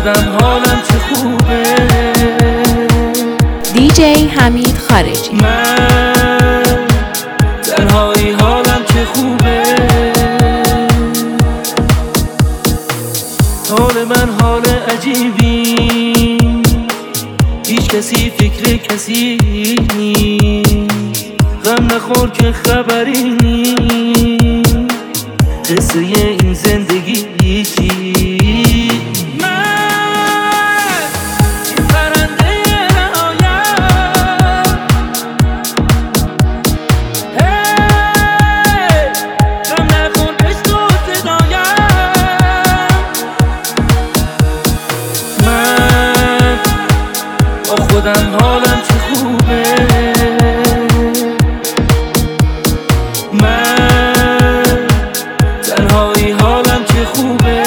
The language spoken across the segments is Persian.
خودم حالم چه خوبه. دیجی حمید خارجی. من تنهایی حالم چه خوبه. حال من حال عجیبی، هیچ کسی فکر کسی نیست. غم نخور که خبری نیست، قصه این زندگی چی. خودم حالم چه خوبه. من تنهایی حالم چه خوبه.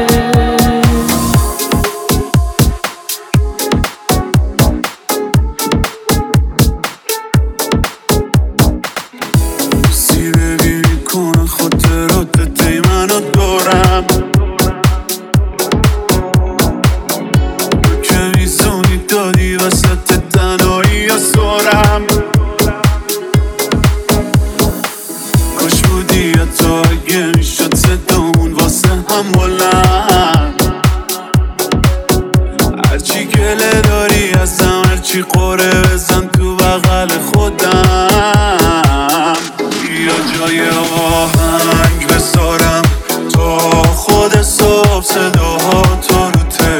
سی ببین کنه خاطرات دی منو دارم. دادی وسط تنهایی سرم. کاش بودی حتی اگه میشد صدامون واسه هم بلند. هرچی گله داری ازم، هرچی قره بزن تو بغل خودم. یا جای آهنگ بسارم تا خود صبح صداها تو رو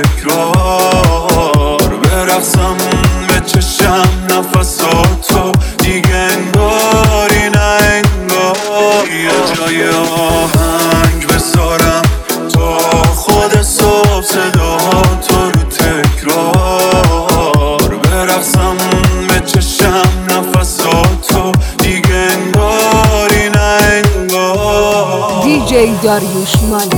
تکرار برقصم به چشم نفساتو دیگه انگاری نه انگار. یه جای آهنگ بسارم تا خود صبح صداهاتو رو تکرار برقصم به چشم نفساتو دیگه انگاری نه انگار. دیجی داریوش مالی.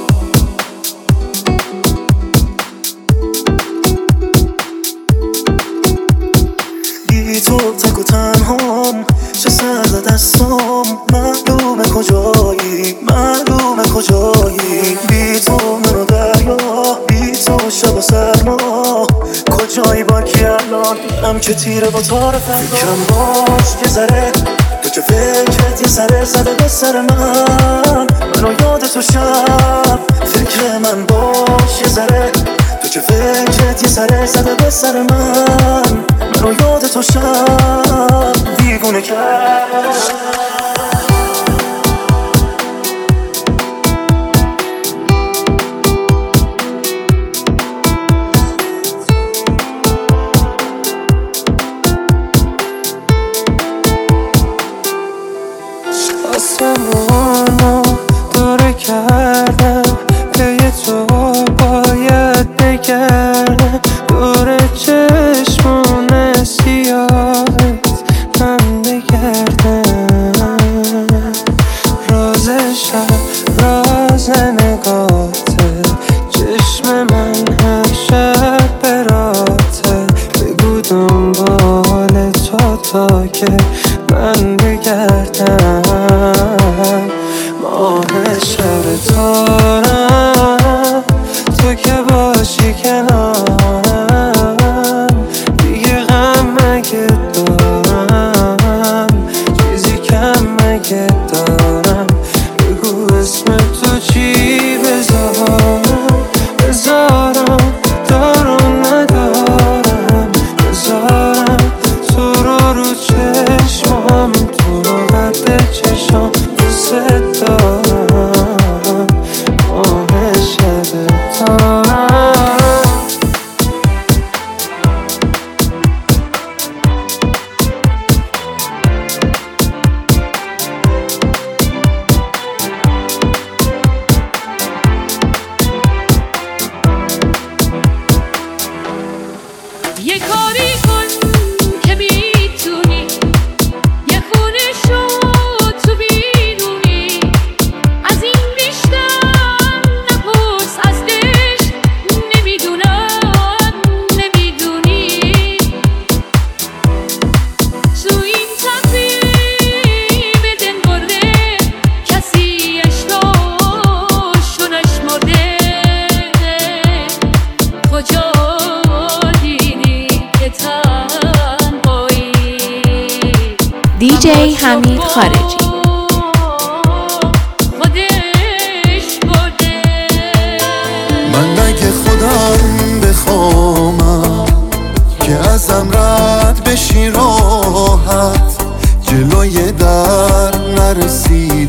تو تک و تنهام، چه سرد دستام. معلومه کجایی، معلومه کجایی. بی تو منو دریا، بی تو شب و سرما. کجایی باکی الان دلم که تیره با تار فردا. فکرم باش یه ذره، تو که فکرت یه سره زده به سر من. منو یاد تو شب، فکر من باش یه ذره، تو که فکرت یه سره زده به سر من. منو یاد تو شب دیوونه کرد. آسمانو دوره کردم، پی تو باید بگردم. دور چشمون سیاهت من بگردم. راز شب راز نگاته، چشم من هر شب براته. بگو دنبال تا که من بگردم. ماه شب تا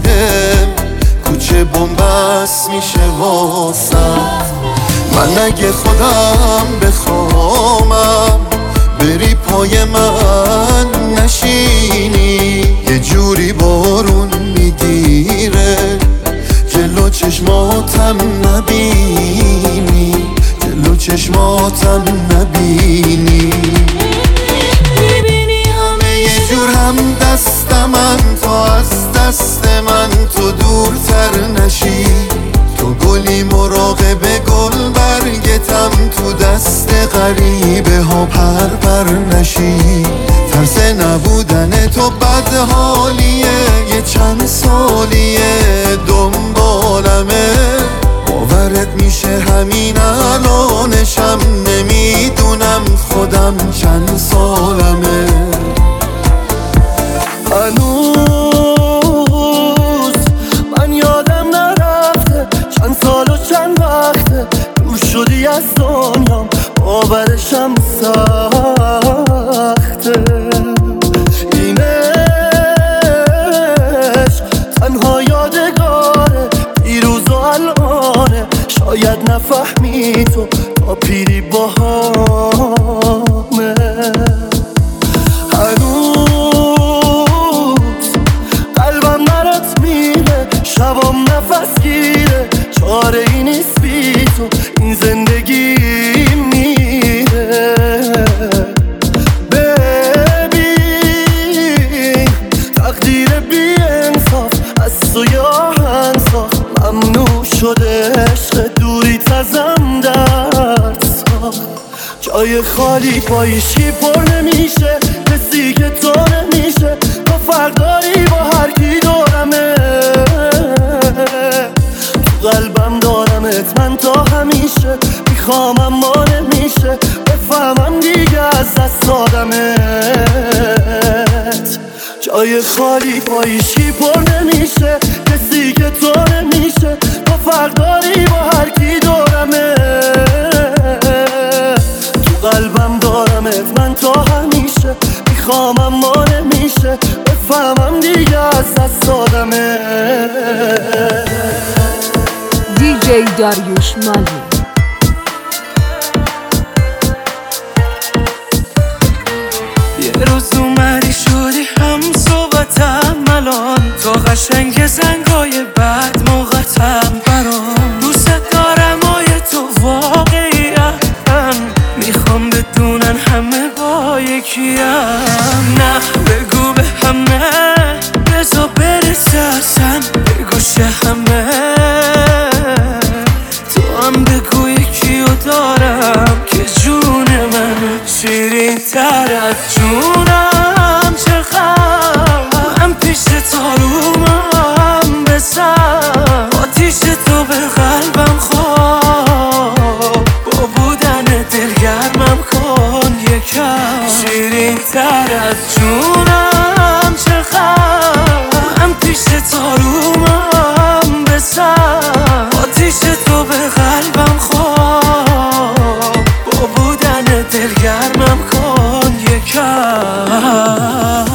میده کوچه بنبست میشه واسم. من اگه خودم بخوامم بری پای من نشینی، یه جوری بارون میگیره جلو چشماتم نبینی، جلو چشماتم نبینی. میبینی همه یه جور هم دست من، تا از دست من تو دورتر نشی. تو گلی مراقب گل برگتم، تو دست غریبه ها پر نشی. ترس نبودن تو بد حالیه، یه چند سالیه دنبالمه. باورت میشه همین الانشم نمیدونم خودم چند سالمه. هنوز من یادم نرفته چند سال و چند وقته دور شدی از دنیام، باورشم سخته. اینش تنها یادگاره دیروز و الانه، شاید نفهمی تو تا پیری باهامه. قلبم برات میره، شبام نفس گیره، چاره ای نیست بی تو این زندگی میره. ببین تقدیر بی انصاف از تو یا هنساخ، ممنوع شده عشق دوریت ازم درد ساخت. جای خالی پایشی پر نمیشه، کسی که تو نمیشه، تو فرق داری با هر کی دورمه. تو قلبم دارمت من تا همیشه، میخوام اما نمیشه بفهمم دیگه از دست دادمت. جای خالی پایشی پر نمیشه، کسی که تو نمیشه، تو فرق داری با هر کی دورمه. قلبم دارمت من تا همیشه، میخوام اما نمیشه بفهمم دیگه از دست دادمه. دیجی داریوش مالی. یه روز اومدی شدی هم صحبتم الان، تو قشنگ زنگای بعد موقعتم برام. دوست دارم آی تو واقعیه، میخوام بدونن همه با یکیم. نه بگو به همه، بذار برسه اصلا به گوش همه. تو هم بگو یکیو دارم که جون من شیرین تر از جونم. چقدر هم پیش تارومم بسن، آتیش تو به قلبم خواب، با بودن دلگرمم کن یکم. شیرین تر از جونم، چقدر هم پیش تارومم بسن، آتیش تو به قلبم خواب، با بودن دلگرمم کن یکم.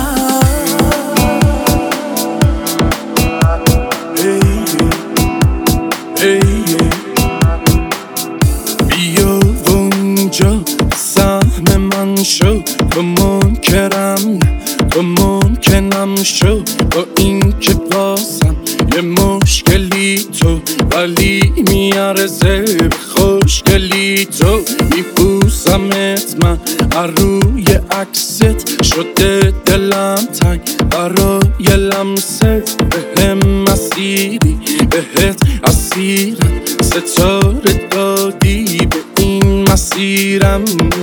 بیا اونجا سهم من شو، تو منکرم تو ممکنم شو، با این که بازم یه مشکلی تو، ولی میارزه خوشگلی تو. میبوسمت من روی عکست، شده دلم تنگ برای لمست. بهم مسیری بهت اسیرم، ستاره دادی به این مسیرم.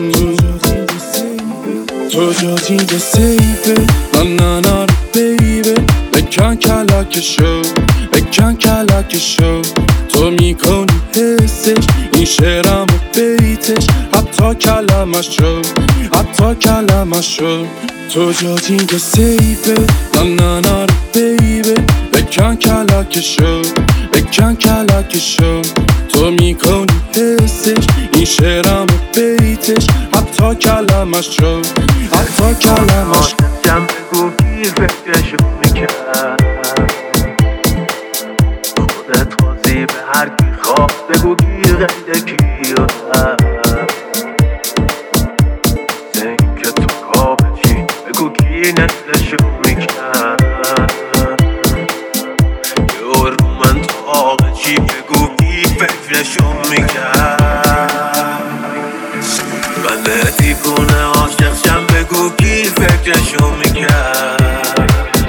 تو جادی سیفه نانانا بیبه، بکن کلاکشو بکن کلاکشو. تو میکنی حسش این شعرم و بیتش، حتی کلمشو حتی کلمشو. تو جادی سیفه نانانا بیبه، بکن کلاکشو بکن کلاکشو. تو میکنی حسش این شعرم و بیتش، حتی کلمشو حتی کلمشو. جمع بگو کی فکرشو میکرد، خودت راضی به هر کی خواب بگو گیر قید کیاتم این که تو کابجی بگو کی نسلشو میکرد یه رو من تو آقجی بگو کی فکرشو میکرد من دیوونه عاشق شم بگو کی فکرشو میکرد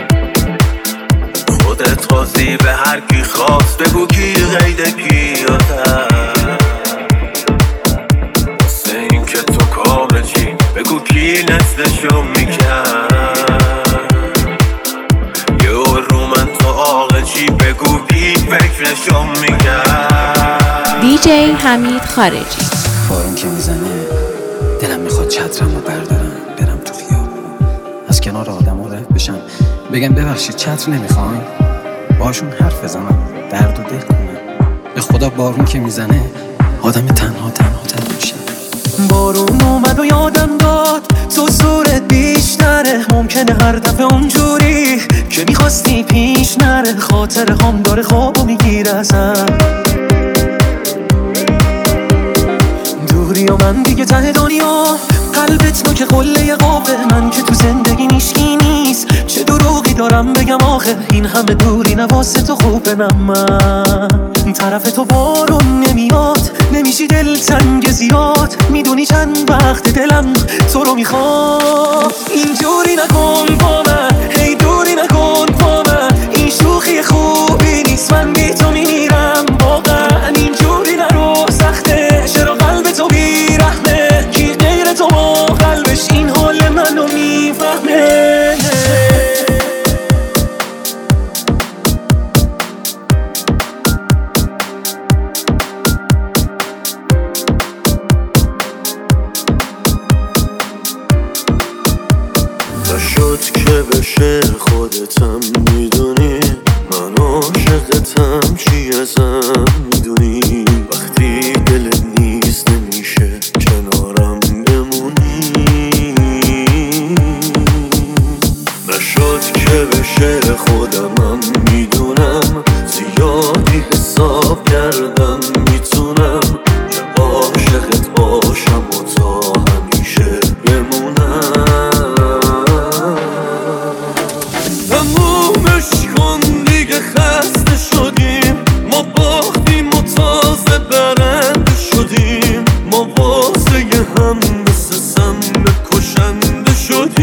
خودت راضی به هر کی خواست بگو کی قید کیاتم واسه این که تو کابجی بگو کی نسلشو میکرد یه رو من تو آقجی بگو کی فکرشو میکرد. دیجی حمید خارجی. بارون که میزنه دلم میخواد چترمو بردارم برم تو خیابون از کنار آدم رد بشم بگم ببخشید چتر نمیخواین باشون حرف بزنم درد و دل کنم. به خدا بارون که میزنه آدم تنها تر میشه. بارون اومد و یادم داد تو صورت بیشتره ممکنه هر دفعه اونجوری که میخواستی پیش نره خاطر هم داره خوابو میگیره ازم دوری و من دیگه ته دنیا قلبت نوک قله قابه من که تو زندگی میشکی نیست چه دروغی دارم بگم آخه این همه دوری نواسه تو خوبه من طرف تو بارون نمیاد نمیشی دل تنگ زیاد میدونی چند وقت دلم تو رو میخواد اینجوری نکن با من هی دوری نکن با من این شوخی خوبی نیست من بی تو میمیرم واقعا اینجوری نرو سخته چرا قلب تو بیرحمه کی غیر تو با قلبش این حال منو میفهمه نشد که بشه خودتم میدونی من عاشقتم چی ازم میدونی وقتی دلت نیست نمیشه کنارم بمونی نشد که بشه خودمم میدونم زیادی حساب کردم میتونم که عاشقت باشم و تا همیشه بمونم تمومش کن دیگه خسته شدیم ما باختیم و تازه برنده شدیم ما واسه هم مثل سم کشنده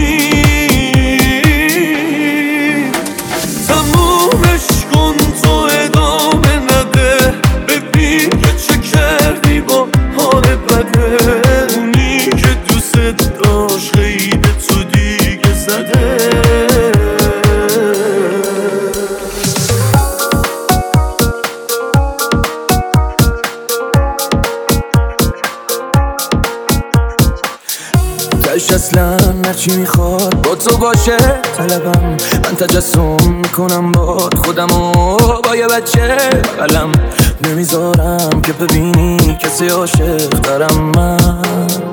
شدیم تمومش کن تو ادامه نده ببین که چه کردی با حال بده اونی که دوست داشت خیلی تو دیگه زده دلش اصلا نرچی میخواد با تو باشه طلبم من تجسم میکنم باد خودمو با یه بچه بغلم نمیذارم که ببینی کسی عاشق دارم من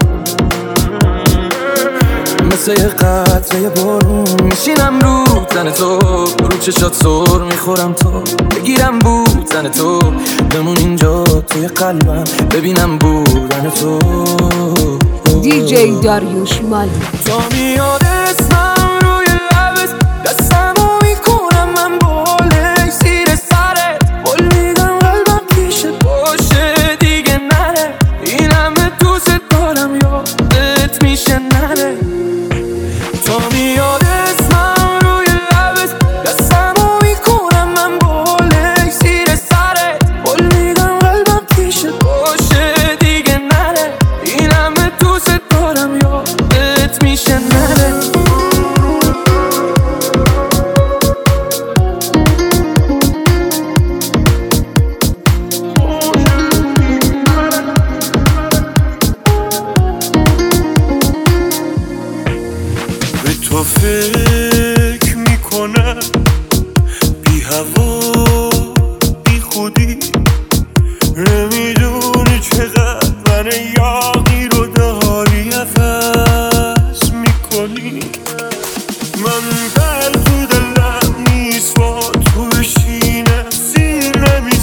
مثل یه قطره بارون میشینم رو تن تو رو چشات سر میخورم تو بگیرم بودن تو بمون اینجا توی قلبم ببینم بودن تو دیجی داریوش مالی. تا میاد اسمم روی لبت دستمو میکنم من بالش زیر سرت قول میدم قلبم پیشت باشه دیگه نره این همه دوست دارم یادت میشه نره تا میاد اسمم روی لبت دستمو میکنم من بالش زیر سرت قول میدم قلبم پیشت باشه دیگه نره این همه دوست دارم یادت میشه نره به تو فکر میکنم بی هوا بی خودی نمیدونی چقدر من یاقی رو داری نفس میکنی من بر تو دلم نیست با تو بشینم سیر نمی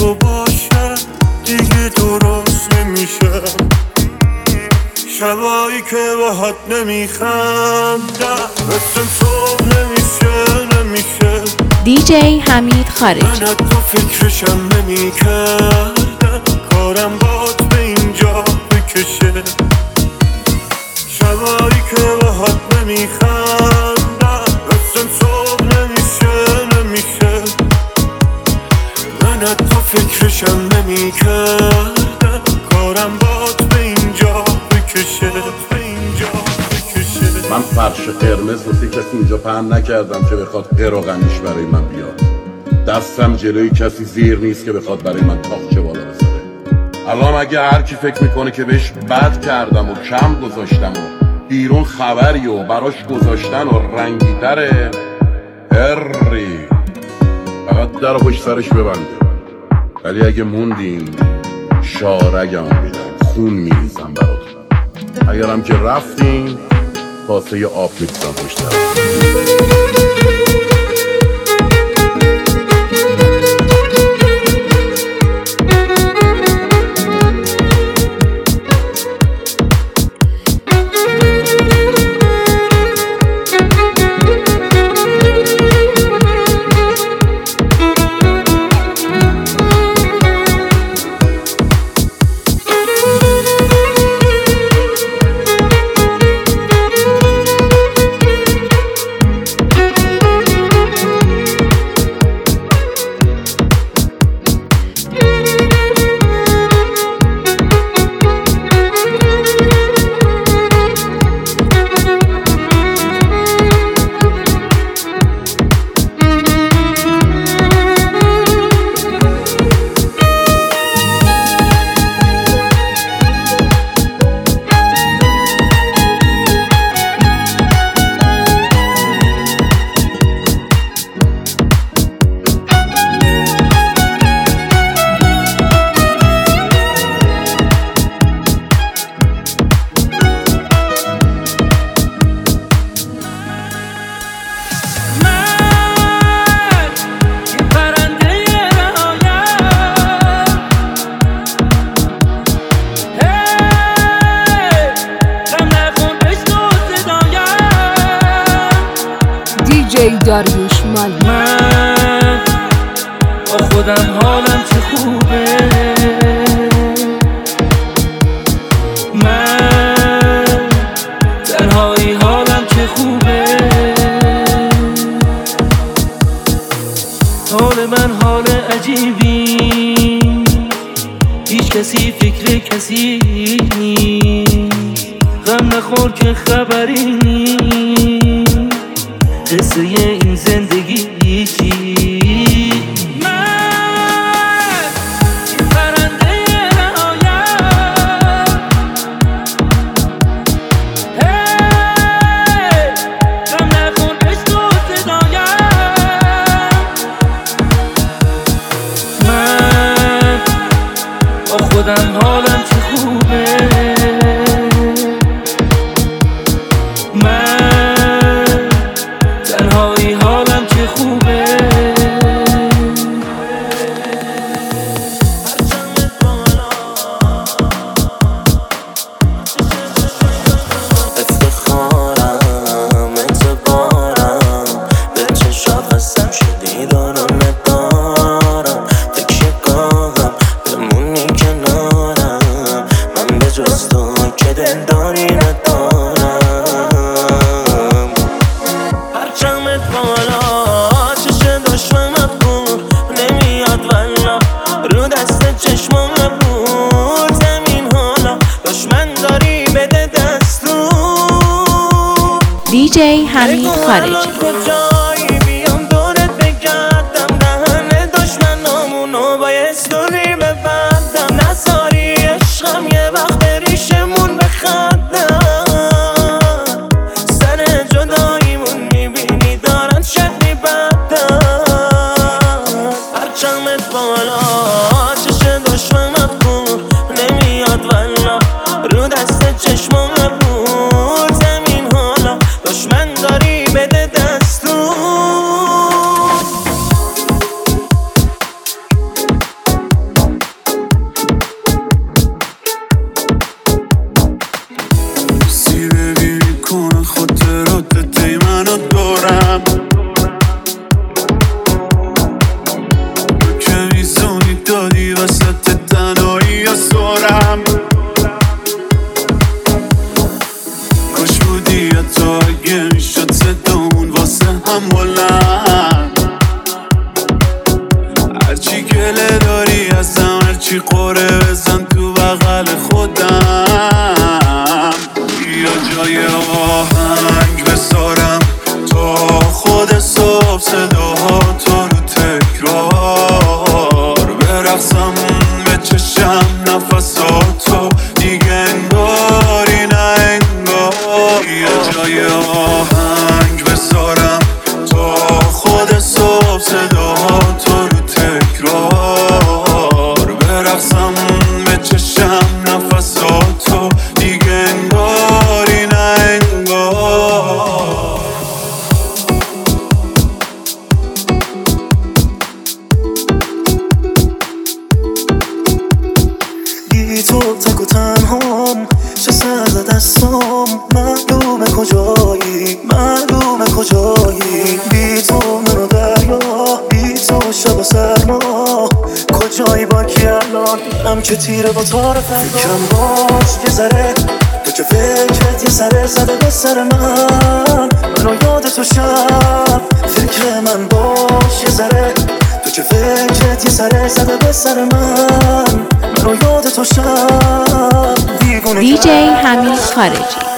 تو باشه دیگه درست نمیشه، شبایی که باهات نمیخندم مثل صبح نمیشه دیجی حمید خارجی. من حتی فکرشم نمیکردم کارم باد به اینجا بکشه، شبایی که باهات نمیخندم مثل صبح نمیشه، من حتی فکرشم نمیکردم کارم باد به اینجا بکشه. من فرش قرمز واسه کسی اینجا پهن نکردم که بخواد قراغنیش برای من بیاد. دستم جلوی کسی زیر نیست که بخواد برای من تاقچه بالا بذاره. الان اگه هر کی فکر میکنه که بهش بد کردم و کم گذاشتم و بیرون خبری و براش گذاشتن و رنگی تره، هری فقط در پشت سرش ببنده. ولی اگه موندین شارگم میدم، خون میریزم براتون. اگرم که رفتین کاسه آب میریزم پشت سرش. داریوش مالی. من با خودم حالم چه خوبه، من تنهایی حالم چه خوبه، حال من حال عجیبی، هیچ کسی فکر کسی نیست، غم نخور که خبری نیست، قصه این زندگی چی؟ من این پرنده رهایم، هی غم نخور بشنو صدایم، من با خودم حالم چه خوبه، دیجی حمید خارجی. چی قره بزن تو بغل خودم یا جای آهنگ بذارم تا خود صبح صداها تو رو تکرار برقصم به چشم نفساتو دیگه انگاری نه انگار یا جای آهنگ بذارم تا خود صبح صداها تو رو تکرار برقصم به چشم نفساتو دیگه انگاری نه انگار بی تو تک و تنهام چه سرد دستام معلومه کجایی معلومه کجایی بی تو منو دریا بی تو شب و سرما کجایی با کی الان دلم که تیره با تار فردا فکرم باش یه ذره تو که فکرت یه سره زده به سر منو یاد تو شب فکر من باش یه ذره تو که فکرت یه سره زده به سر منو یاد تو شب دیگه DJ حمید خارجی